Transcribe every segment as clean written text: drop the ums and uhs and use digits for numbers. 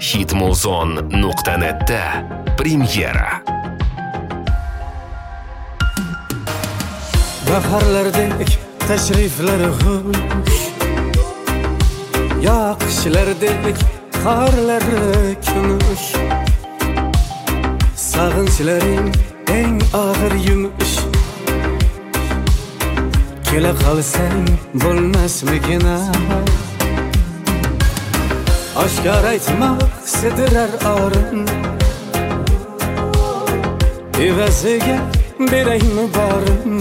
Hitmuzon.net'da premyera. Baharlardek tashriflari xush, yoqishlardek qorlari kumush, sag'inchlaring eng og'ir yumush. Kela qolsang bo'lmasmikin? Oshkor aytmoq sidirar orin, evaziga beraymi borim?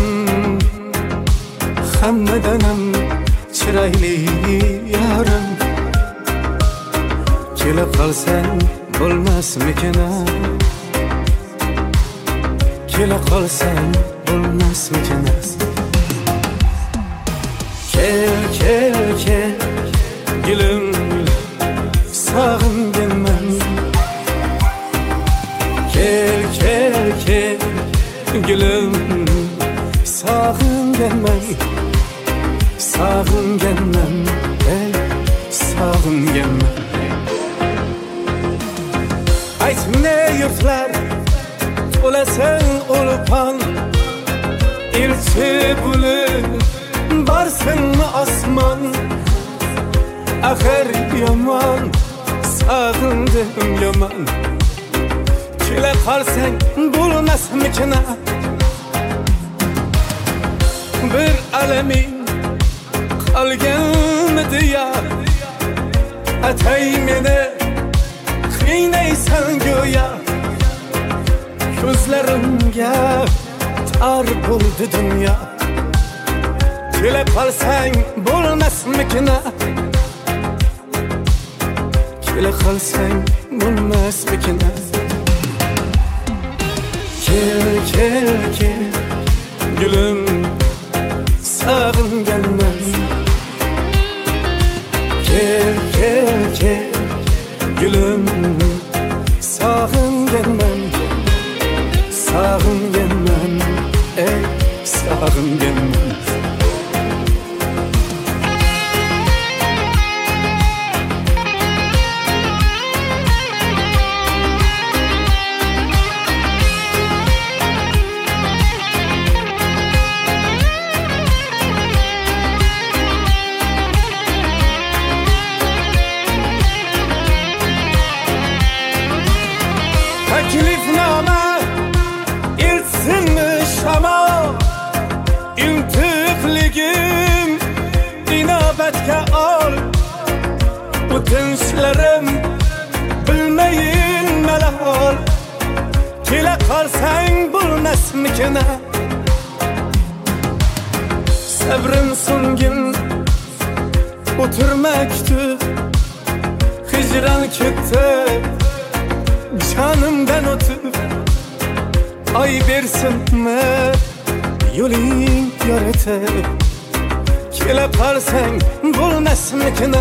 Hammadanam chiroyli yorim, kela qolsang bo'lmasmikin? Kela qolsang bo'lmasmikin? Kel, kel, kel, gülüm, sağınganman. Kel, kel, kel, gülüm, sağınganman. Sağınganman, ey, sağınganman. Ayt ne yurtlar, to'lasan ulpan, ilchi bo'lib barsınmı asman? Axir yaman, sağındım yaman. Kela qolsang bo'lmasmikin? Bir alaming qolganmidi ya? Atay meni qiynaysan go'yo. Ko'zlarimga tar bo'ldi dunyo. Kela qolsang bo'lmasmikin? Kela qolsang bo'lmasmikin? Kel, kel, kel, gülüm, sağınganman. Kel, kel, kel, gülüm, sağınganman. Sağınganman, ey, sağınganman. Teklifname ilsinmiş ama intiqligim inobatga ol. O'tinchlarim bilmayin malol. Kela qolsang bo'lmasmikin? Sabrim so'ngin o'tirmakdi, hijron ketdi canımdan o'tib. Ay bersinmi yo'ling yoritib? Kela qolsang bo'lmasmikin?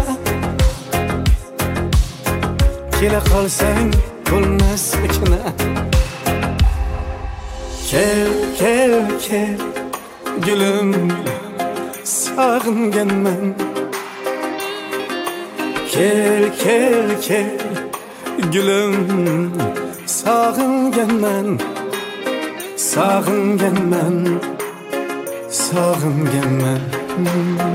Kela qolsang bo'lmasmikin? Kel, kel, kel, gülüm, sağınganman. Kel, kel, kel, gülüm, sağınganman. Sağınganman, sağınganman.